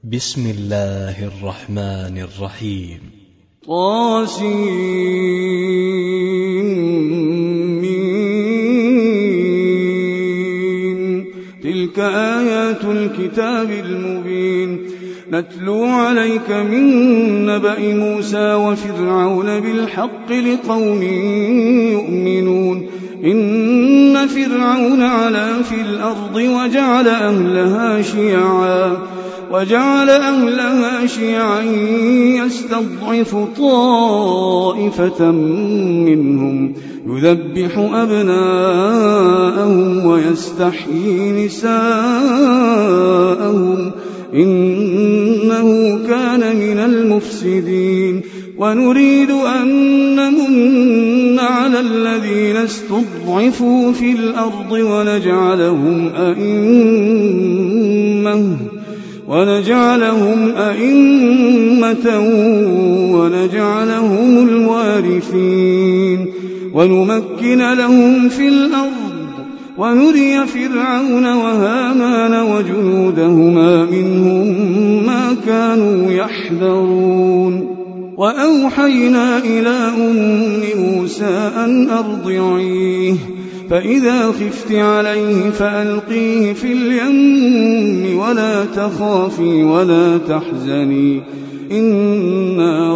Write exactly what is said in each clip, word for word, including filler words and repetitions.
بسم الله الرحمن الرحيم. طاسمين. تلك آيات الكتاب المبين نتلو عليك من نبأ موسى وفرعون بالحق لقوم يؤمنون. إن فرعون علا في الأرض وجعل أهلها شيعا وجعل أهلها شيعا يستضعف طائفة منهم يذبح أبناءهم ويستحيي نساءهم إنه كان من المفسدين. ونريد أن نمن على الذين استضعفوا في الأرض ونجعلهم أئمة ونجعلهم أئمة ونجعلهم الوارثين ونمكن لهم في الأرض ونري فرعون وهامان وجنودهما منهم ما كانوا يحذرون. وأوحينا إلى أم موسى أن أرضعيه فإذا خفت عليه فألقيه في اليم ولا تخافي ولا تحزني إنا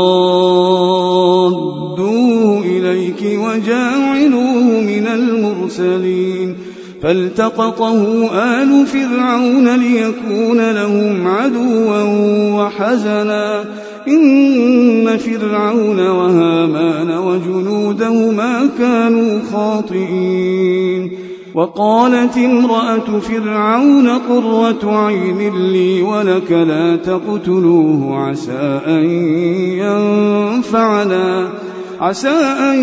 رادوه إليك وجاعلوه من المرسلين. فالتقطه آل فرعون ليكون لهم عدوا وحزنا إن فرعون وهامان وجنودهما كانوا خاطئين. وقالت امرأة فرعون قرة عين لي ولك لا تقتلوه عسى أن ينفعنا عسى أن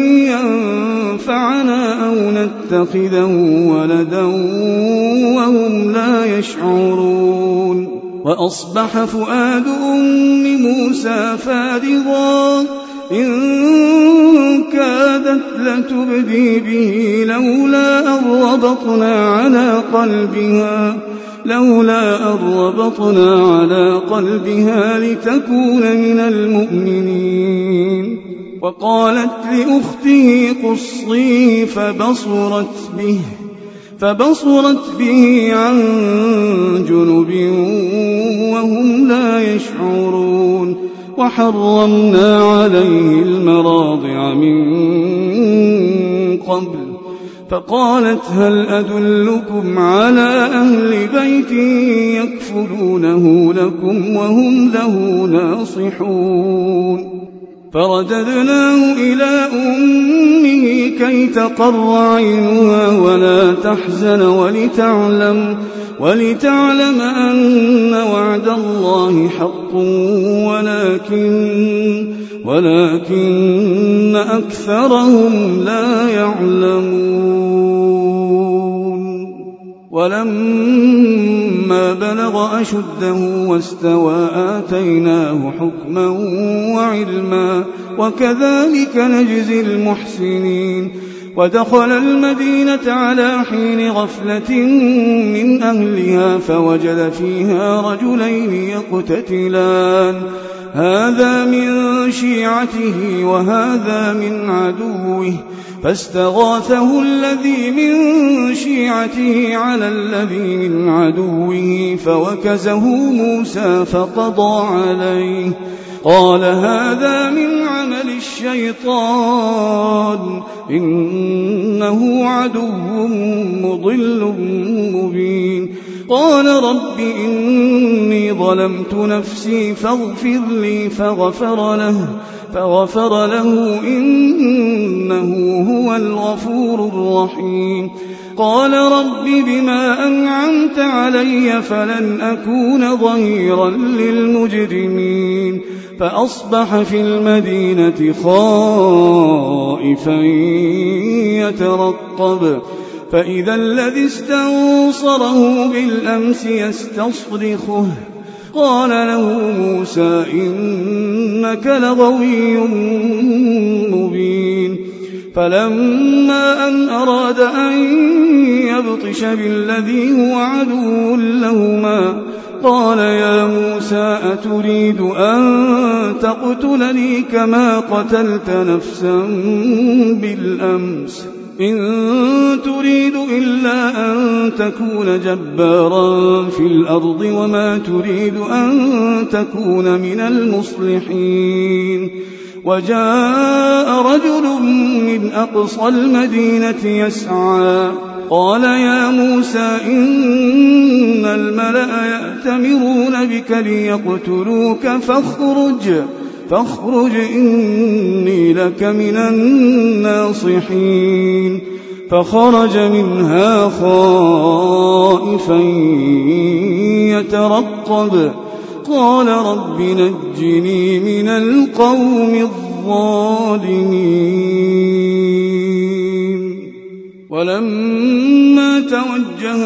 ينفعنا أو نتخذه ولدا وهم لا يشعرون. وأصبح فؤاد أم موسى فارغا إن كادت لتبدي به لولا أن ربطنا على قلبها لولا أن ربطنا على قلبها لتكون من المؤمنين. وقالت لأخته قصيه فبصرت به فبصرت به عن جنب وهم لا يشعرون. وحرمنا عليه المراضع من قبل فقالت هل أدلكم على أهل بيت يكفلونه لكم وهم له ناصحون. فرددناه إلى أمه كي تقر عينها ولا تحزن ولتعلم, ولتعلم أن وعد الله حق ولكن, ولكن أكثرهم لا يعلمون. ولما بلغ أشده واستوى آتيناه حكما وعلما وكذلك نجزي المحسنين. ودخل المدينة على حين غفلة من أهلها فوجد فيها رجلين يقتتلان هذا من شيعته وهذا من عدوه فاستغاثه الذي من شيعته على الذي من عدوه فوكزه موسى فقضى عليه قال هذا من عمل الشيطان إنه عدو مضل مبين. قال رب إني ظلمت نفسي فاغفر لي فغفر له فغفر له إنه هو الغفور الرحيم. قال رب بما أنعمت علي فلن أكون ظهيرا للمجرمين. فأصبح في المدينة خائفا يترقب فإذا الذي استنصره بالأمس يستصرخه قال له موسى إنك لغوي مبين. فلما أن أراد أن يبطش بالذي هو عدو لهما قال يا موسى أتريد أن تقتلني كما قتلت نفسا بالأمس إن تريد إلا أن تكون جبارا في الأرض وما تريد أن تكون من المصلحين وجاء رجل من أقصى المدينة يسعى قال يا موسى إن الملأ يأتمرون بك ليقتلوك فاخرج فاخرج إني لك من الناصحين فخرج منها خائفا يترقب قال رب نجني من القوم الظالمين ولما توجه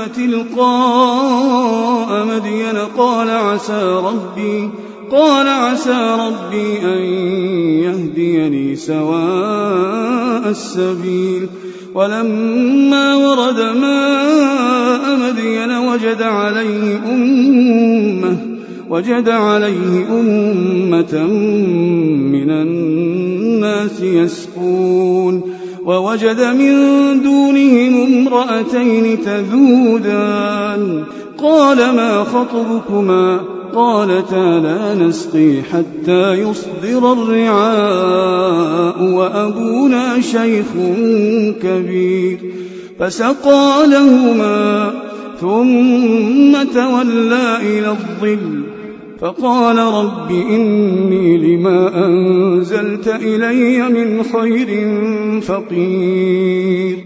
تلقاء مدين قال عسى ربي قال عسى ربي أن يهديني سواء السبيل ولما ورد ماء مدين وجد عليه أمة وجد عليه أمة من الناس يسقون ووجد من دونهم امرأتين تذودان قال ما خطبكما قالتا لا نسقي حتى يصدر الرعاء وأبونا شيخ كبير فسقى لهما ثم تولى إلى الظل فقال رب إني لما أنزلت إلي من خير فقير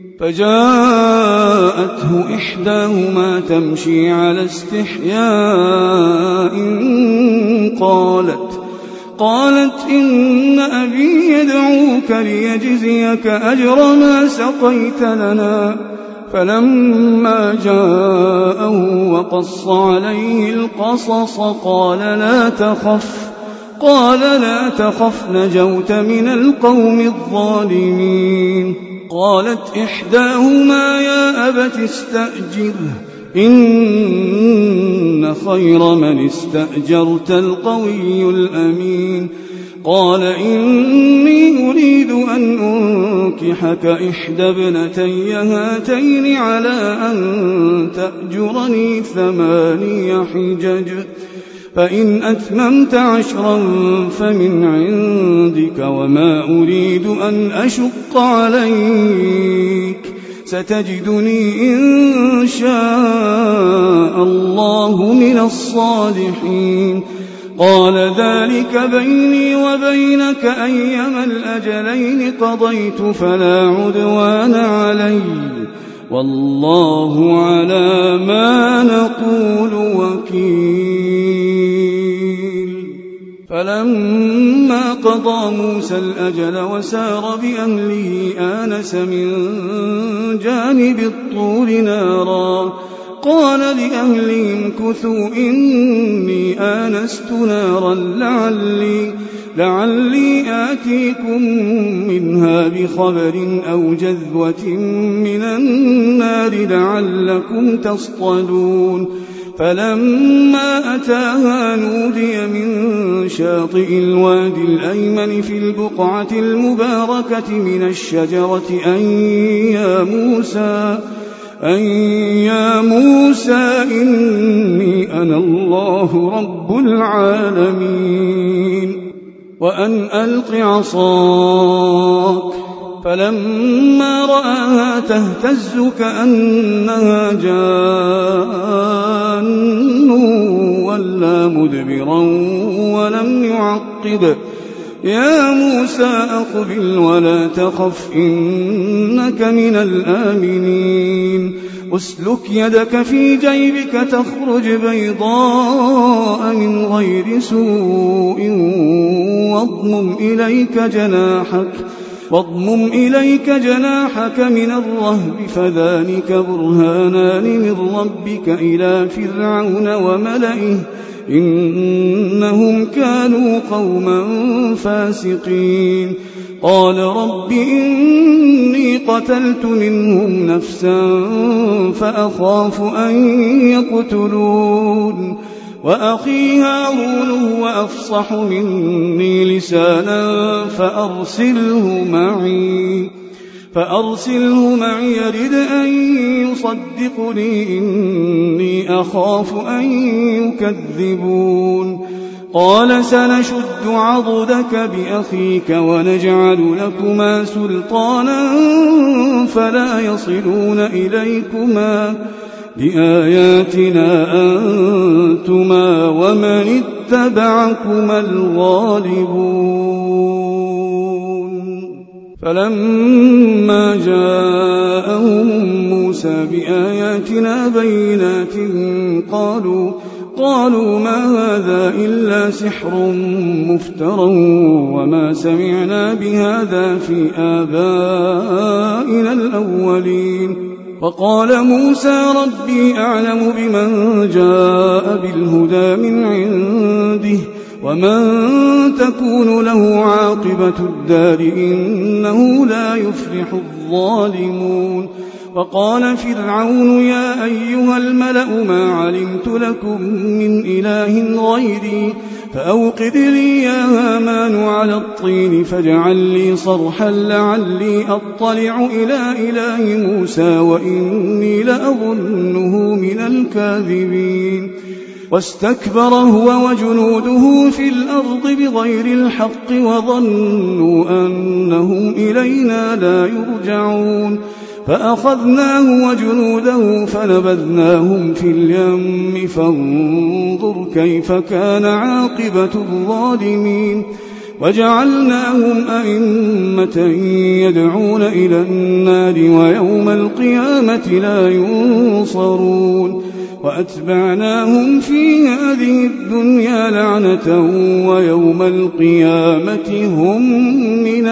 فجاءته إحداهما تمشي على استحياء قالت قالت إن أبي يدعوك ليجزيك أجر ما سقيت لنا فلما جاءه وقص عليه القصص قال لا تخف قال لا تخف نجوت من القوم الظالمين قالت إحداهما يا أبت استأجره إن خير من استأجرت القوي الأمين قال إني أريد أن أنكحك إحدى ابنتي هاتين على أن تأجرني ثماني حجج فإن أتممت عشرا فمن عندك وما أريد أن أشق عليك ستجدني إن شاء الله من الصالحين قال ذلك بيني وبينك أيما الأجلين قضيت فلا عدوان علي والله على ما نقول وكيل فلما قضى موسى الأجل وسار بأهله آنس من جانب الطور نارا قال لأهلهم كثوا إني آنست نارا لعلي, لعلي آتيكم منها بخبر أو جذوة من النار لعلكم تصطلون فلما أتاها نودي من شاطئ الوادي الأيمن في البقعة المباركة من الشجرة أن يا موسى أن يا موسى إني أنا الله رب العالمين وأن ألق عصاك فلما رآها تهتز كأنها جان ولا مدبرا ولم يعقب يا موسى أقبل ولا تخف إنك من الآمنين أسلك يدك في جيبك تخرج بيضاء من غير سوء واضمم إليك جناحك واضمم إليك جناحك من الرهب فذلك برهانان من ربك إلى فرعون وملئه إنهم كانوا قوما فاسقين قال رب إني قتلت منهم نفسا فأخاف أن يقتلون وأخي هارون هو أفصح مني لسانا فأرسله معي فأرسله معي يرد أن يصدقني إني أخاف أن يكذبون قال سنشد عضدك بأخيك ونجعل لكما سلطانا فلا يصلون إليكما بآياتنا أنتما ومن اتبعكما الغالبون فلما جاءهم موسى بآياتنا بينات قالوا قالوا ما هذا إلا سحر مفترى وما سمعنا بهذا في آبائنا الأولين وقال موسى ربي أعلم بمن جاء بالهدى من عنده ومن تكون له عاقبة الدار إنه لا يفلح الظالمون وقال فرعون يا أيها الملأ ما علمت لكم من إله غيري فأوقد لي يا هامان على الطين فاجعل لي صرحا لعلي أطلع إلى إله موسى وإني لأظنه من الكاذبين واستكبر هو وجنوده في الأرض بغير الحق وظنوا أنهم إلينا لا يرجعون فأخذناه وجنوده فنبذناهم في اليم فانظر كيف كان عاقبة الظالمين وجعلناهم أئمة يدعون إلى النار ويوم القيامة لا ينصرون وأتبعناهم في هذه الدنيا لعنة ويوم القيامة هم من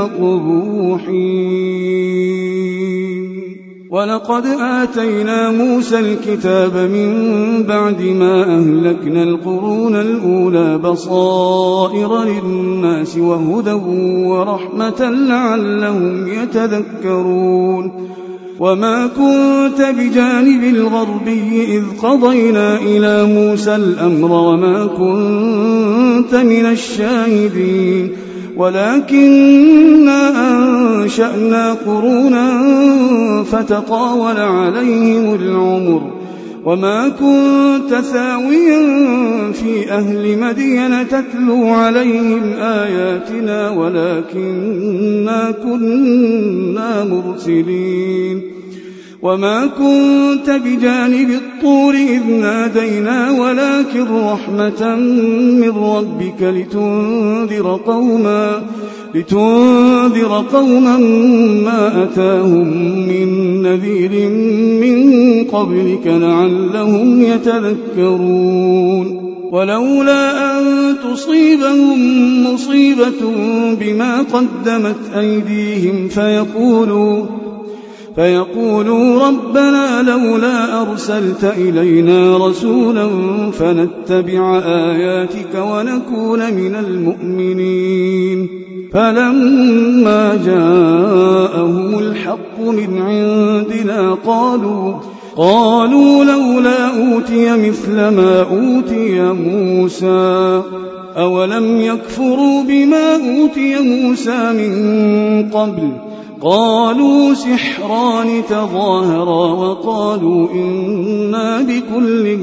المقبوحين ولقد آتينا موسى الكتاب من بعد ما أهلكنا القرون الأولى بصائر للناس وهدى ورحمة لعلهم يتذكرون وما كنت بجانب الغربي إذ قضينا إلى موسى الأمر وما كنت من الشاهدين ولكننا أنشأنا قرونا فتطاول عليهم العمر وما كنت ثاويا في أهل مدين تتلو عليهم آياتنا ولكننا كنا مرسلين وما كنت بجانب الطور إذ نادينا ولكن رحمة من ربك لتنذر قوما لتنذر قوما ما أتاهم من نذير من قبلك لعلهم يتذكرون ولولا أن تصيبهم مصيبة بما قدمت أيديهم فيقولوا فيقولوا ربنا لولا أرسلت إلينا رسولا فنتبع آياتك ونكون من المؤمنين فلما جاءهم الحق من عندنا قالوا قالوا لولا أوتي مثل ما أوتي موسى أولم يكفروا بما أوتي موسى من قبل قالوا سحران تظاهرا وقالوا إنا بكل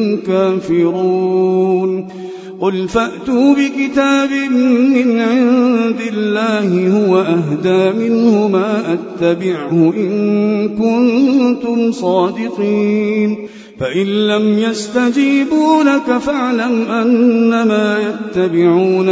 كافرون قل فأتوا بكتاب من عند الله هو أهدى منهما أتبعه إن كنتم صادقين فإن لم يستجيبوا لك فاعلم أنما يتبعون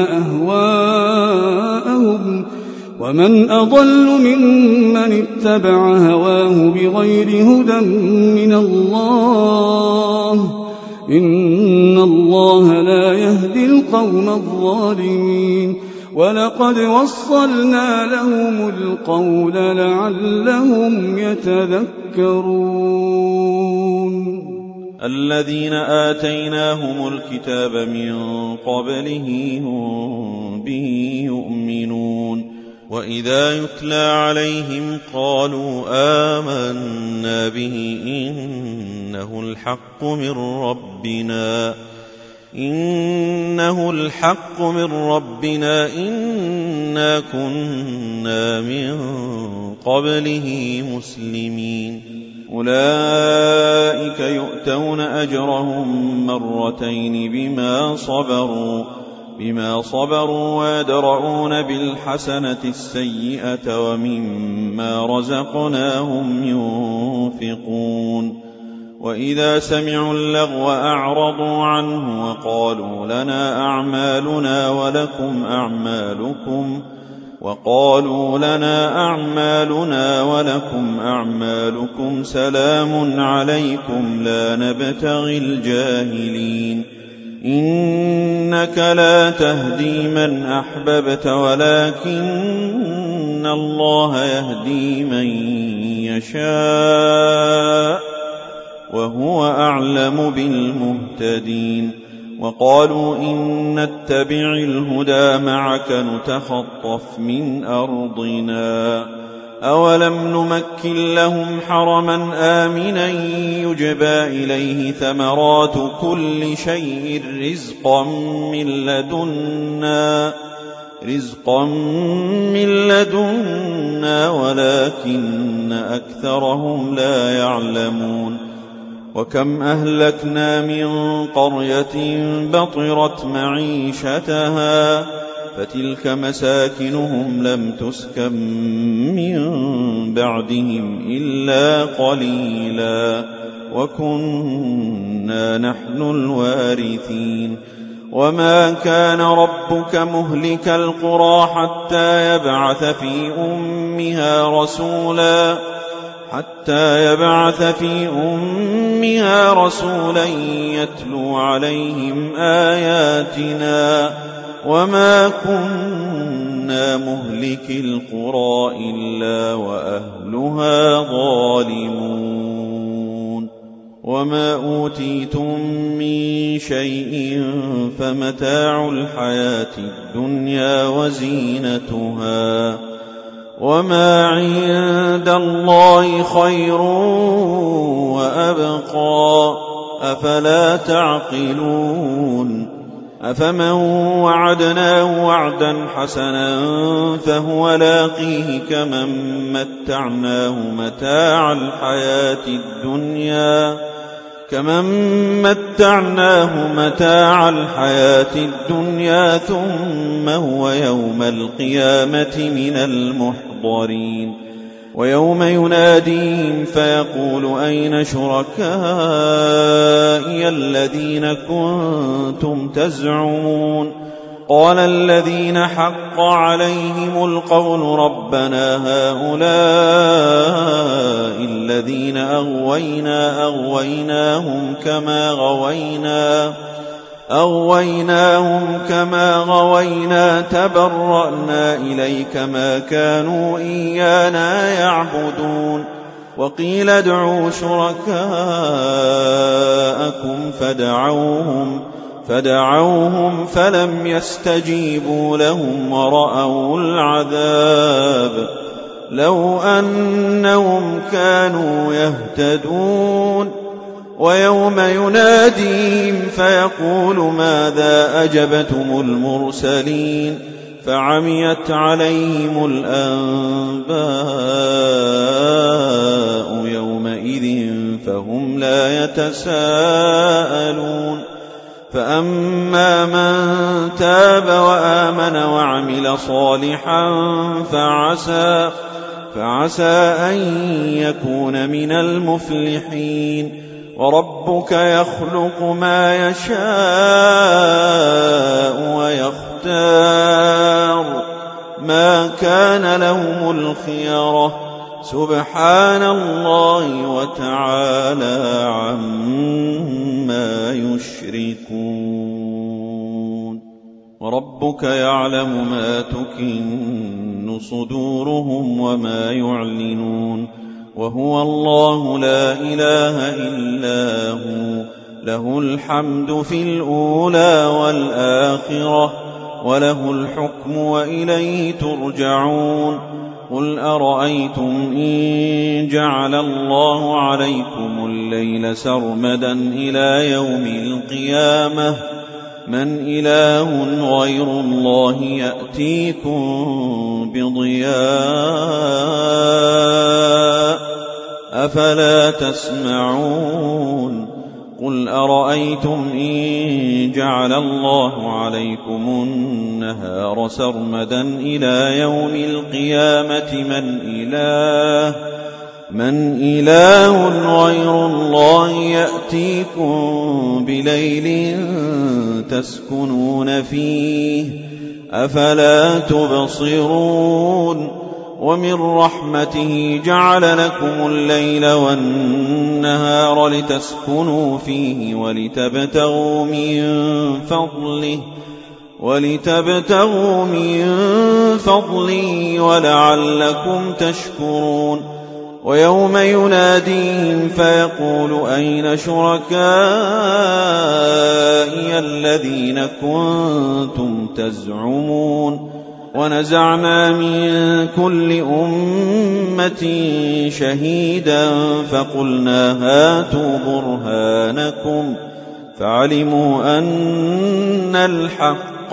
أهواءهم ومن أضل ممن اتبع هواه بغير هدى من الله إن الله لا يهدي القوم الظالمين ولقد وصلنا لهم القول لعلهم يتذكرون الذين آتيناهم الكتاب من قبله هم به يؤمنون وإذا يتلى عليهم قالوا آمنا به إنه الحق من ربنا إنه الحق من ربنا إنا كنا من قبله مسلمين أولئك يؤتون أجرهم مرتين بما صبروا بما صبروا ويدرؤون بالحسنة السيئة ومما رزقناهم ينفقون وإذا سمعوا اللغو أعرضوا عنه وقالوا لنا أعمالنا ولكم أعمالكم وقالوا لنا أعمالنا ولكم أعمالكم سلام عليكم لا نبتغي الجاهلين إنك لا تهدي من أحببت ولكن الله يهدي من يشاء وهو أعلم بالمهتدين وقالوا إن نتبع الهدى معك نتخطف من أرضنا أولم نمكن لهم حرما آمنا يجبى إليه ثمرات كل شيء رزقا من لدنا رزقا من لدنا ولكن أكثرهم لا يعلمون وكم أهلكنا من قرية بطرت معيشتها فتلك مساكنهم لم تسكن من بعدهم إلا قليلا وكنا نحن الوارثين وما كان ربك مهلك القرى حتى يبعث في أمها رسولا حتى يبعث في أمها رسولا يتلو عليهم آياتنا وما كنا مهلك القرى إلا وأهلها ظالمون وما أوتيتم من شيء فمتاع الحياة الدنيا وزينتها وما عند الله خير وأبقى أفلا تعقلون أفمن وعدناه وعدا حسنا فهو لاقيه كمن متعناه متاع الحياة الدنيا كمن متعناه متاع الحياة الدنيا ثم هو يوم القيامة من المحضرين ويوم يناديهم فيقول أين شركائي الذين كنتم تزعمون قال الذين حق عليهم القول ربنا هؤلاء الذين أغوينا أغويناهم كما غوينا أغويناهم كما غوينا تبرأنا إليك ما كانوا إيانا يعبدون وقيل ادعوا شركاءكم فدعوهم فدعوهم فلم يستجيبوا لهم ورأوا العذاب لو أنهم كانوا يهتدون ويوم يناديهم فيقول ماذا أجبتم المرسلين فعميت عليهم الأنباء يومئذ فهم لا يتساءلون فأما من تاب وآمن وعمل صالحا فعسى فعسى أن يكون من المفلحين وربك يخلق ما يشاء ويختار ما كان لهم الخيرة سبحان الله وتعالى عما يشركون وربك يعلم ما تكن صدورهم وما يعلنون وهو الله لا إله إلا هو، له الحمد في الأولى والآخرة، وله الحكم وإليه ترجعون. قل أرأيتم إن جعل الله عليكم الليل سرمدا إلى يوم القيامة من إله غير الله يأتيكم بضياء أفلا تسمعون. قل أرأيتم إن جعل الله عليكم النهار سرمدا إلى يوم القيامة من إله من إله غير الله يأتيكم بليل تسكنون فيه أفلا تبصرون. ومن رحمته جعل لكم الليل والنهار لتسكنوا فيه ولتبتغوا من فضله ولتبتغوا من فضله ولعلكم تشكرون. ويوم يناديهم فيقول أين شركائي الذين كنتم تزعمون. ونزعنا من كل أمة شهيدا فقلنا هاتوا برهانكم فعلموا أن الحق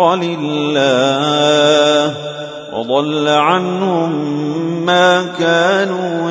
لله وضل عنهم ما كانوا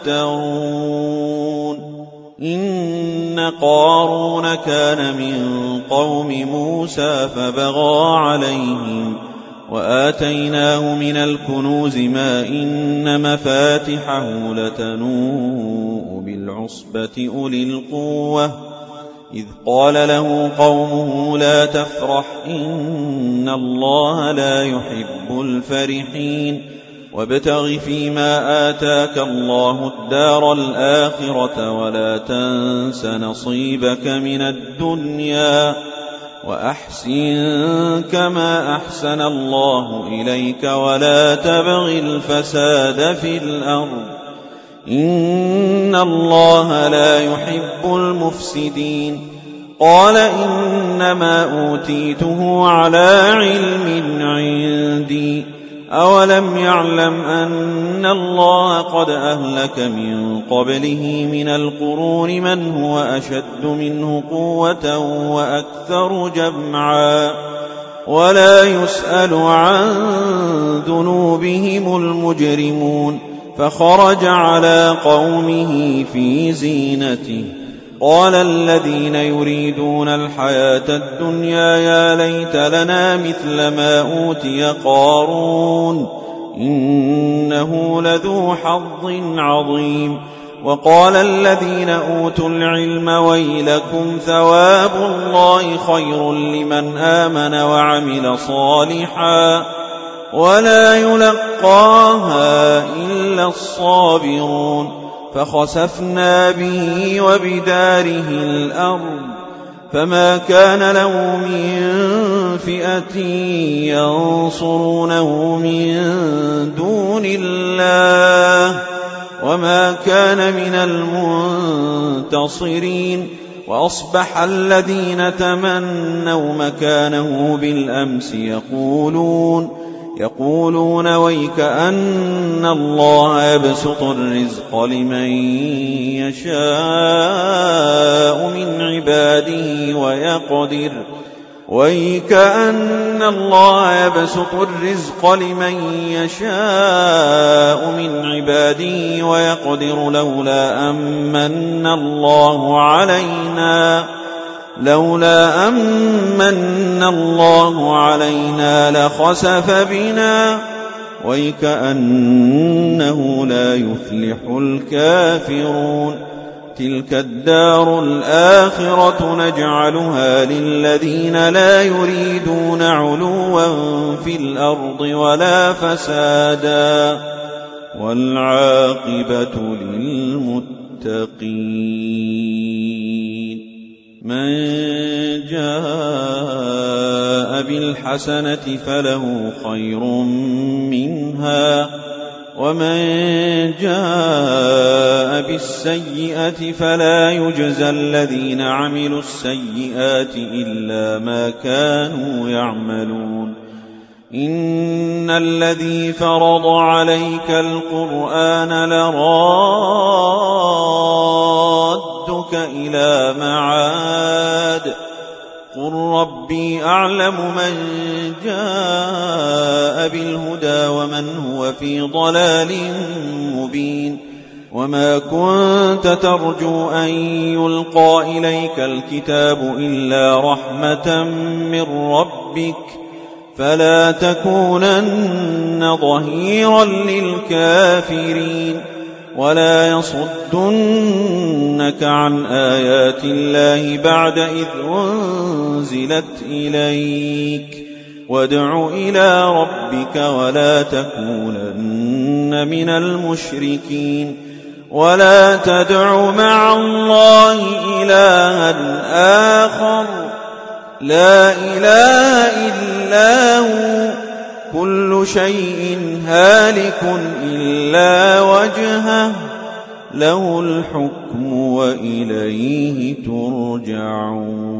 يفترون. إن قارون كان من قوم موسى فبغى عليهم وآتيناه من الكنوز ما إن مفاتحه لتنوء بالعصبة أولي القوة إذ قال له قومه لا تفرح إن الله لا يحب الفرحين وابتغ فيما آتاك الله الدار الآخرة ولا تنس نصيبك من الدنيا وأحسن كما أحسن الله إليك ولا تبغ الفساد في الأرض إن الله لا يحب المفسدين. قال إنما أوتيته على علم عندي أولم يعلم أن الله قد أهلك من قبله من القرون من هو أشد منه قوة وأكثر جمعا ولا يسأل عن ذنوبهم المجرمون. فخرج على قومه في زينته قال الذين يريدون الحياة الدنيا يا ليت لنا مثل ما أوتي قارون إنه لذو حظ عظيم. وقال الذين أوتوا العلم ويلكم ثواب الله خير لمن آمن وعمل صالحا ولا يلقاها إلا الصابرون. فخسفنا به وبداره الأرض فما كان له من فئة ينصرونه من دون الله وما كان من المنتصرين. وأصبح الذين تمنوا مكانه بالأمس يقولون يقولون ويك أن الله يبسط الرزق لمن يشاء من عباده ويقدر ويك أن الله يبسط الرزق لمن يشاء من عباده ويقدر لولا أمن الله علينا لولا أمن الله علينا لخسف بنا ويكأنه لا يفلح الكافرون. تلك الدار الآخرة نجعلها للذين لا يريدون علوا في الأرض ولا فسادا والعاقبة للمتقين. من جاء بالحسنة فله خير منها ومن جاء بالسيئة فلا يجزى الذين عملوا السيئات إلا ما كانوا يعملون إن الذي فرض عليك القرآن لرادك إلى معاد قل ربي أعلم من جاء بالهدى ومن هو في ضلال مبين وما كنت ترجو أن يلقى إليك الكتاب إلا رحمة من ربك فلا تكونن ظهيرا للكافرين ولا يصدنك عن آيات الله بعد إذ أنزلت إليك وادع إلى ربك ولا تكونن من المشركين ولا تدع مع الله إلها آخر لا إله إلا هو كل شيء هالك إلا وجهه له الحكم وإليه ترجعون